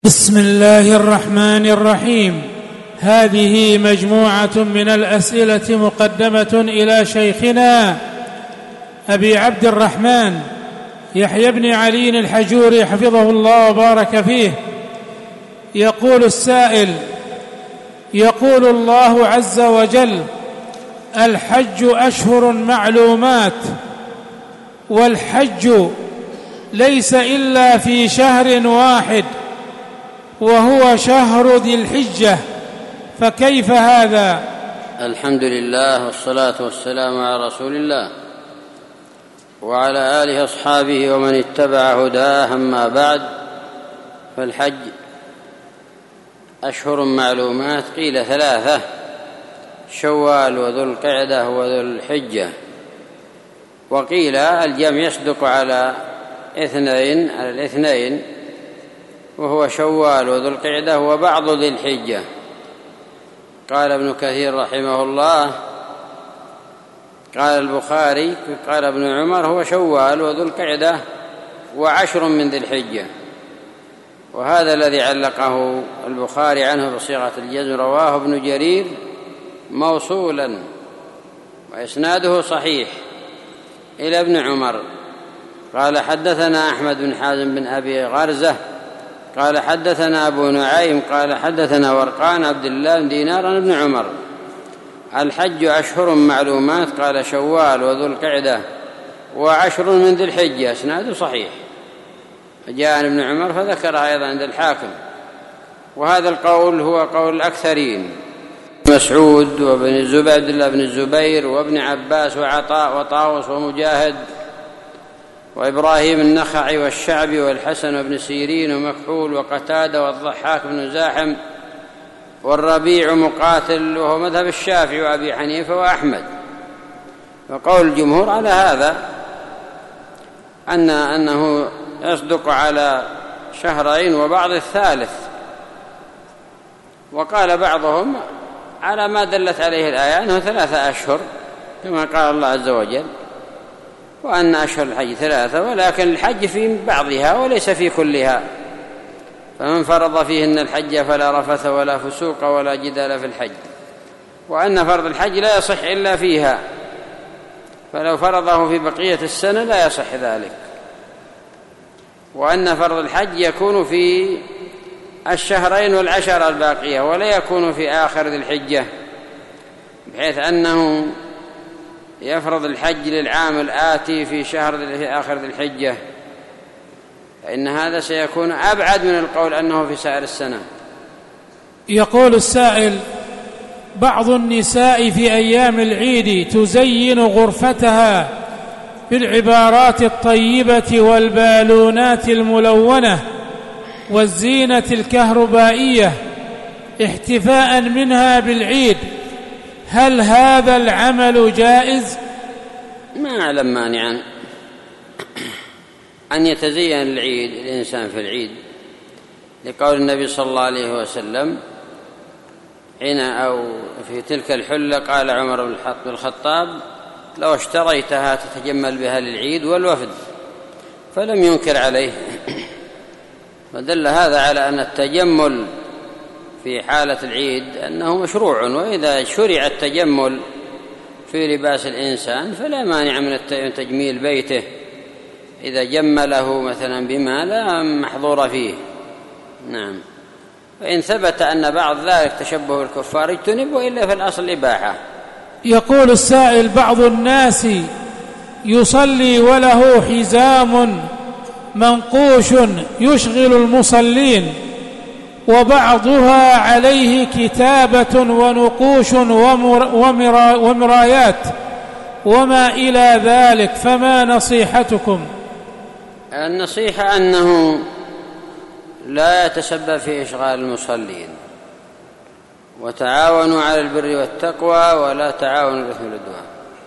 بسم الله الرحمن الرحيم. هذه مجموعة من الأسئلة مقدمة إلى شيخنا أبي عبد الرحمن يحيى بن علي الحجوري حفظه الله وبارك فيه. يقول السائل: يقول الله عز وجل: الحج أشهر معلومات، والحج ليس إلا في شهر واحد وهو شهر ذي الحجة، فكيف هذا؟ الحمد لله والصلاة والسلام على رسول الله وعلى آله وأصحابه ومن اتبع هداه. أما بعد، فالحج أشهر معلومات، قيل ثلاثة: شوال وذو القعدة وذو الحجة، وقيل الجمع يصدق على الاثنين وهو شوال وذو القعدة وبعض ذي الحجة. قال ابن كثير رحمه الله: قال البخاري قال ابن عمر: هو شوال وذو القعدة وعشر من ذي الحجة. وهذا الذي علقه البخاري عنه بصيغة الجزم رواه ابن جرير موصولا وإسناده صحيح إلى ابن عمر. قال: حدثنا أحمد بن حازم بن أبي غرزة قال: حدثنا أبو نعيم قال: حدثنا ورقان عبد الله بن دينار عن ابن عمر: الحج أشهر معلومات، قال: شوال وذو القعدة وعشر من ذي الحجة. اسناده صحيح. جاء عن ابن عمر فذكرها أيضا عند الحاكم، وهذا القول هو قول الأكثرين: مسعود وابن الزبير عبد الله بن الزبير وابن عباس وعطاء وطاوس ومجاهد وإبراهيم النخعي والشعبي والحسن وابن سيرين ومكحول وقتادة والضحاك بن زاحم والربيع مقاتل، وهو مذهب الشافعي وأبي حنيفة وأحمد. وقول الجمهور على هذا أنه يصدق على شهرين وبعض الثالث، وقال بعضهم على ما دلت عليه الآية أنه 3 أشهر كما قال الله عز وجل، وأن أشهر الحج 3، ولكن الحج في بعضها وليس في كلها. فمن فرض فيهن الحج فلا رفث ولا فسوق ولا جدال في الحج، وأن فرض الحج لا يصح إلا فيها، فلو فرضه في بقية السنة لا يصح ذلك. وأن فرض الحج يكون في الشهرين والعشر الباقية، ولا يكون في آخر ذي الحجة، بحيث أنه يفرض الحج للعام الآتي في آخر ذي الحجة، فإن هذا سيكون أبعد من القول أنه في سائر السنة. يقول السائل: بعض النساء في أيام العيد تزين غرفتها بالعبارات الطيبة والبالونات الملونة والزينة الكهربائية احتفاء منها بالعيد، هل هذا العمل جائز؟ ما أعلم مانعا أن يتزين الإنسان في العيد، لقول النبي صلى الله عليه وسلم حين أو في تلك الحلة قال عمر بن الخطاب: لو اشتريتها تتجمل بها للعيد والوفد، فلم ينكر عليه. فدل هذا على أن التجمل في حالة العيد أنه مشروع، وإذا شرع التجمل في لباس الإنسان فلا مانع من تجميل بيته إذا جمله مثلا بما لا محظور فيه. نعم. وإن ثبت أن بعض ذلك تشبه بالكفار اجتنب، وإلا في الأصل إباحة. يقول السائل: بعض الناس يصلي وله حزام منقوش يشغل المصلين، وبعضها عليه كتابة ونقوش ومرايات وما إلى ذلك، فما نصيحتكم؟ النصيحة أنه لا يتسبب في إشغال المصلين، وتعاونوا على البر والتقوى ولا تعاونوا على الإثم والعدوان.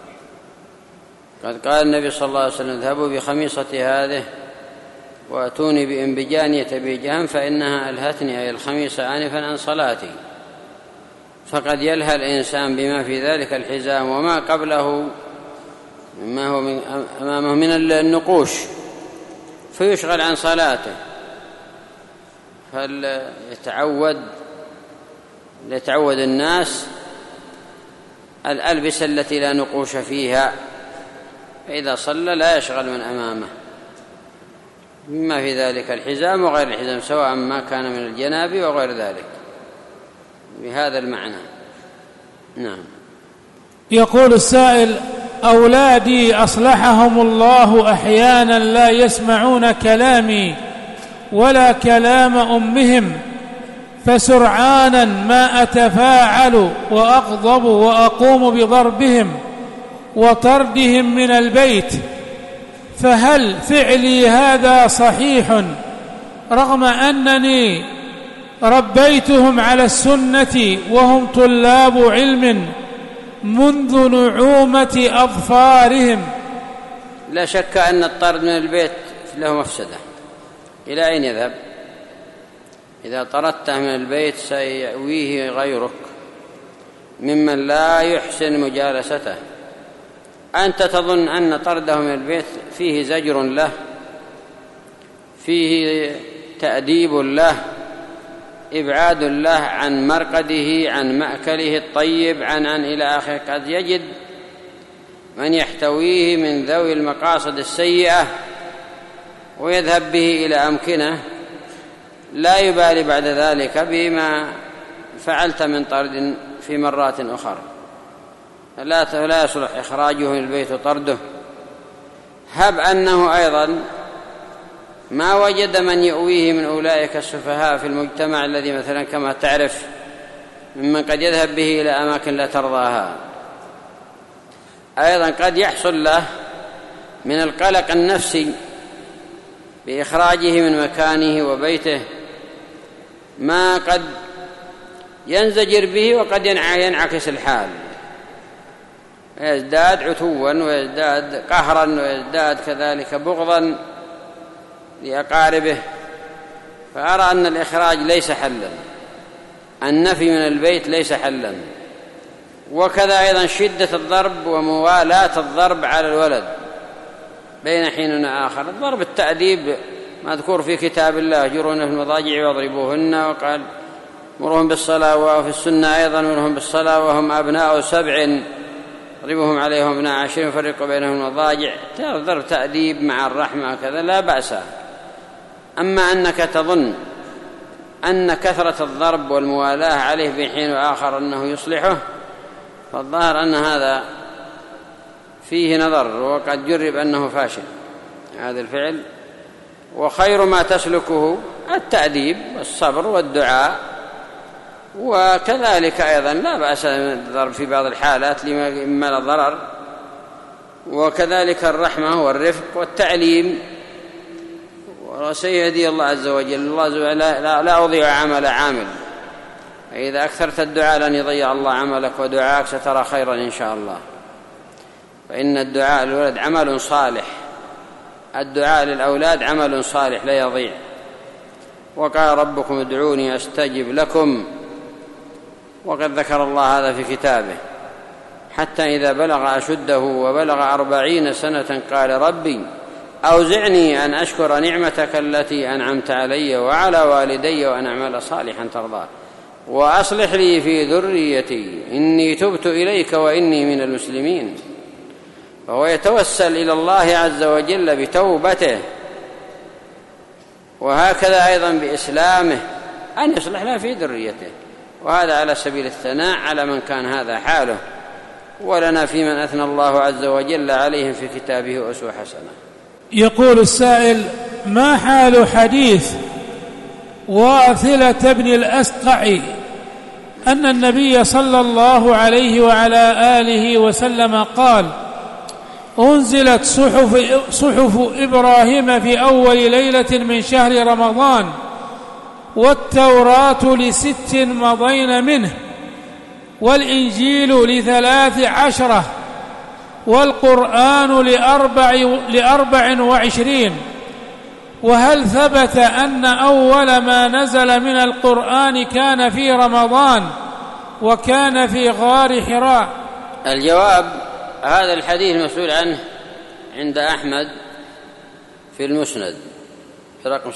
قد قال النبي صلى الله عليه وسلم: اذهبوا بخميصتي هذه وأتوني بإنبجانية بيجهم فإنها ألهتني، أي الخميصة، آنفا عن صلاتي. فقد يلهى الإنسان بما في ذلك الحزام وما قبله مما هو أمامه من النقوش، فيشغل عن صلاته. ليتعود الناس الألبسة التي لا نقوش فيها، فإذا صلى لا يشغل من أمامه، مما في ذلك الحزام وغير الحزام، سواء ما كان من الجناب وغير ذلك، بهذا المعنى. نعم. يقول السائل: أولادي أصلحهم الله أحيانا لا يسمعون كلامي ولا كلام أمهم، فسرعانا ما أتفاعل وأغضب وأقوم بضربهم وطردهم من البيت، فهل فعلي هذا صحيح رغم أنني ربيتهم على السنة وهم طلاب علم منذ نعومة أظفارهم؟ لا شك أن الطرد من البيت له مفسدة. إلى أين يذهب؟ إذا طردته من البيت سيأويه غيرك ممن لا يحسن مجالسته. أنت تظن أن طرده من البيت فيه زجر له، فيه تأديب له، إبعاد له عن مرقده، عن مأكله الطيب، عن إلى آخره. قد يجد من يحتويه من ذوي المقاصد السيئة ويذهب به إلى أمكنة لا يبالي بعد ذلك بما فعلت من طرد في مرات أخرى. لا يصلح إخراجه من البيت وطرده. هب أنه أيضا ما وجد من يؤويه من أولئك السفهاء في المجتمع الذي مثلا كما تعرف ممن قد يذهب به إلى أماكن لا ترضاها، أيضا قد يحصل له من القلق النفسي بإخراجه من مكانه وبيته ما قد ينزجر به، وقد ينعكس الحال، ويزداد عتوا ويزداد قهرا ويزداد كذلك بغضا لأقاربه. فأرى أن الإخراج ليس حلا، النفي من البيت ليس حلا. وكذا أيضا شدة الضرب وموالاة الضرب على الولد بين حين وآخر. الضرب التأديب مذكور في كتاب الله: يجرون في المضاجع واضربوهن، وقال مرهم بالصلاة، وفي السنة أيضا مرهم بالصلاة وهم أبناء 7 اضربوهم عليهم أبناء 10 فرقوا بينهم المضاجع. ضرب تأديب مع الرحمة كذا لا بأس. أما أنك تظن أن كثرة الضرب والموالاة عليه بين حين وآخر أنه يصلحه، فالظاهر أن هذا فيه نظر، وقد جرب أنه فاشل هذا الفعل. وخير ما تسلكه التأديب والصبر والدعاء، وكذلك أيضا لا بأس الضرب في بعض الحالات لما لا ضرر، وكذلك الرحمة والرفق والتعليم. وسيهدي الله عز وجل. الله لا أضيع عمل عامل، فإذا أكثرت الدعاء لن يضيع الله عملك، ودعاءك سترى خيرا إن شاء الله. فإن الدعاء للولد عمل صالح، الدعاء للأولاد عمل صالح لا يضيع. وقال ربكم ادعوني أستجب لكم، وقد ذكر الله هذا في كتابه. حتى إذا بلغ أشده وبلغ 40 سنة قال ربي أوزعني أن أشكر نعمتك التي أنعمت علي وعلى والدي وأن أعمل صالحا ترضاه وأصلح لي في ذريتي إني تبت إليك وإني من المسلمين. فهو يتوسل إلى الله عز وجل بتوبته، وهكذا أيضا بإسلامه أن يصلح له في ذريته. وهذا على سبيل الثناء على من كان هذا حاله، ولنا في من أثنى الله عز وجل عليهم في كتابه أسوة حسنة. يقول السائل: ما حال حديث واثلة بن الأسقع أن النبي صلى الله عليه وعلى آله وسلم قال: أنزلت صحف إبراهيم في أول ليلة من شهر رمضان، والتوراة ل6 مضين منه، والإنجيل ل13، والقرآن ل24. وهل ثبت أن أول ما نزل من القرآن كان في رمضان وكان في غار حراء؟ الجواب: هذا الحديث مسؤول عنه عند أحمد في المسند رقم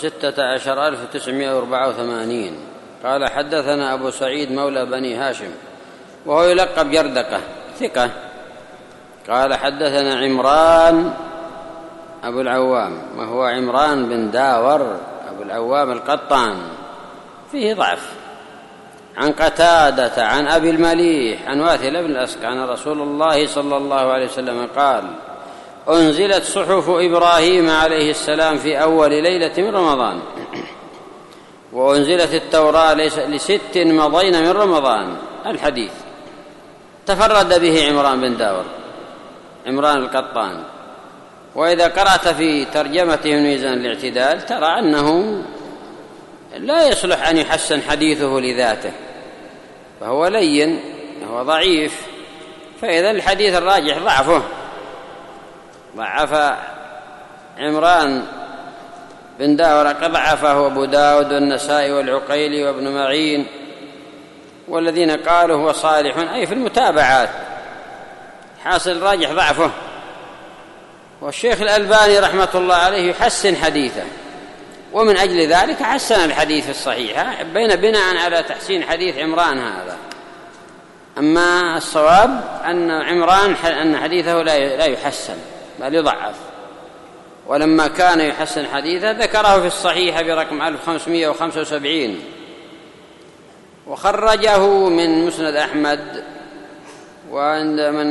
16984. قال حدثنا أبو سعيد مولى بني هاشم وهو يلقب جردقة ثقة. قال حدثنا عمران أبو العوام وهو عمران بن داور أبو العوام القطان فيه ضعف، عن قتادة عن أبي المليح عن واثلة بن الأسقع أن رسول الله صلى الله عليه وسلم قال: أنزلت صحف إبراهيم عليه السلام في أول ليلة من رمضان، وأنزلت التوراة ل6 مضين من رمضان. الحديث تفرد به عمران بن داور عمران القطان. وإذا قرأت في ترجمته من ميزان الاعتدال ترى أنه لا يصلح أن يحسن حديثه لذاته، فهو لين، هو ضعيف، فإذا الحديث الراجح ضعفه. ضعف عمران بن داور ضعفه أبو داود والنسائي والعقيلي وابن معين والذين قالوا هو صالح، أي في المتابعات، حاصل الراجح ضعفه. والشيخ الألباني رحمة الله عليه يحسن حديثه، ومن أجل ذلك حسن الحديث الصحيح بناء على تحسين حديث عمران هذا. أما الصواب أن عمران أن حديثه لا يحسن بل يضعف، ولما كان يحسن حديثه ذكره في الصحيح برقم 1575 وخرجه من مسند أحمد، وعند من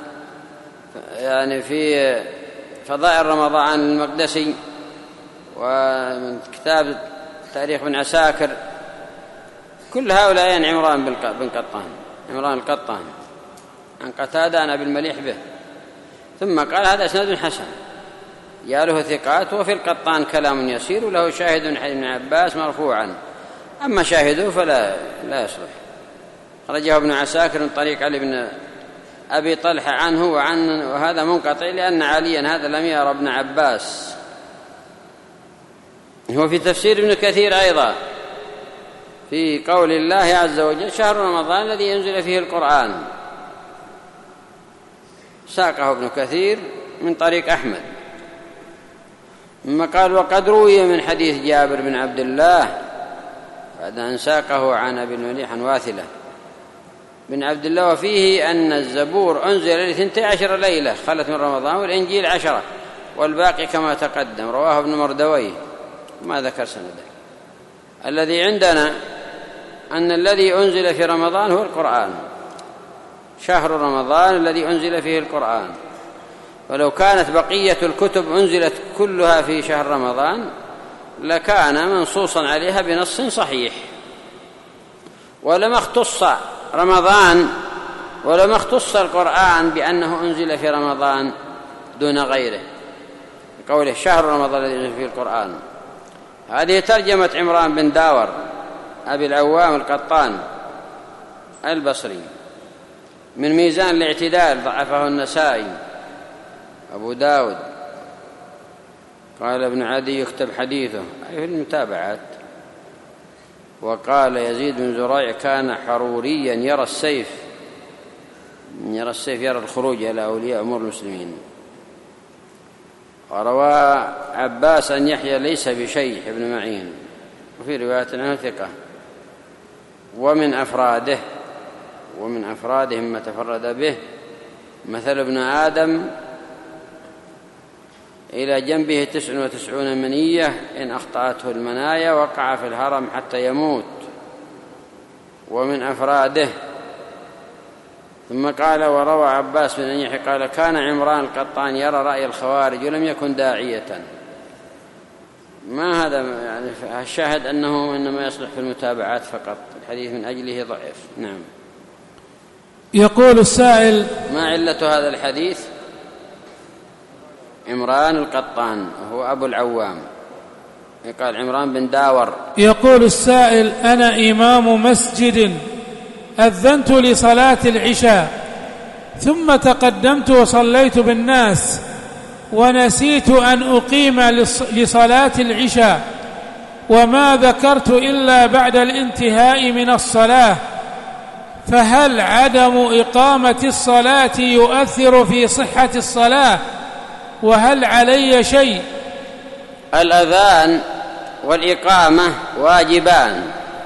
يعني في فضائل رمضان المقدسي، ومن كتاب تاريخ بن عساكر. كل هؤلاء يعني عمران بن قطان، عمران القطان عن قتادة عن أبي المليح به، ثم قال هذا إسناد حسن يا له ثقات، وفي القطان كلام يسير وله شاهد من حديث ابن عباس مرفوعا، أما شاهده فلا يصلح. خرجه ابن عساكر من طريق علي بن أبي طلحة عنه وهذا منقطع لأن عليا هذا لم يرى ابن عباس. هو في تفسير ابن كثير أيضا في قول الله عز وجل: شهر رمضان الذي ينزل فيه القرآن، ساقه ابن كثير من طريق أحمد. ثم قال: وقد روي من حديث جابر بن عبد الله بعد أن ساقه عن أبي المليح عن واثلة بن عبد الله، وفيه أن الزبور أنزل ل12 ليلة خلت من رمضان، والإنجيل 10، والباقي كما تقدم. رواه ابن مردويه، ما ذكر سنده. الذي عندنا أن الذي أنزل في رمضان هو القرآن، شهر رمضان الذي أنزل فيه القرآن. ولو كانت بقية الكتب أنزلت كلها في شهر رمضان لكان منصوصا عليها بنص صحيح، ولما اختص رمضان ولما اختص القرآن بأنه أنزل في رمضان دون غيره، قوله شهر رمضان الذي أنزل فيه القرآن. هذه ترجمة عمران بن داور أبي العوام القطان البصري من ميزان الاعتدال، ضعفه النسائي أبو داود. قال ابن عدي يكتب حديثه أي في المتابعات. وقال يزيد بن زريع: كان حروريا يرى السيف يرى الخروج إلى أولياء أمور المسلمين. وروى عباس أن يحيى ليس بشيء ابن معين، وفي رواية عنه ثقة. ومن أفراده ما تفرد به مثل ابن آدم إلى جنبه 99 منية، إن أخطأته المنايا وقع في الهرم حتى يموت. ومن أفراده. ثم قال: وروى عباس بن يحيى قال: كان عمران القطان يرى رأي الخوارج ولم يكن داعية. ما هذا يعني الشاهد أنه إنما يصلح في المتابعات فقط، الحديث من أجله ضعيف. نعم. يقول السائل: ما علة هذا الحديث؟ عمران القطان وهو أبو العوام، قال عمران بن داور. يقول السائل: أنا إمام مسجد أذنت لصلاة العشاء ثم تقدمت وصليت بالناس ونسيت أن أقيم لصلاة العشاء، وما ذكرت إلا بعد الانتهاء من الصلاة، فهل عدم إقامة الصلاة يؤثر في صحة الصلاة؟ وهل علي شيء؟ الأذان والإقامة واجبان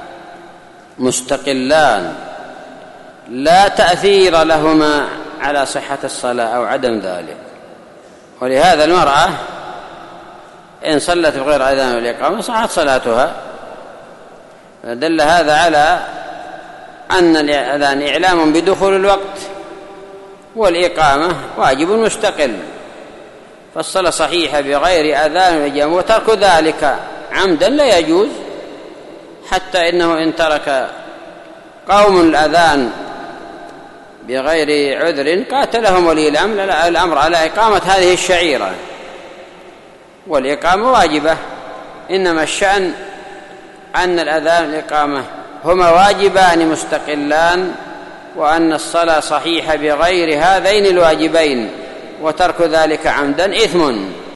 مستقلان لا تأثير لهما على صحة الصلاة أو عدم ذلك. ولهذا المرأة إن صلت بغير أذان والإقامة صحت صلاتها. دل هذا على أن الأذان إعلام بدخول الوقت والإقامة واجب مستقل، فالصلاة صحيحة بغير أذان والإقامة، وترك ذلك عمدا لا يجوز، حتى إنه إن ترك قوم الأذان بغير عذر قاتلهم ولي الأمر على إقامة هذه الشعيرة، والإقامة واجبة، إنما الشأن أن الأذان والإقامة هما واجبان مستقلان، وأن الصلاة صحيحة بغير هذين الواجبين، وترك ذلك عمدا إثم.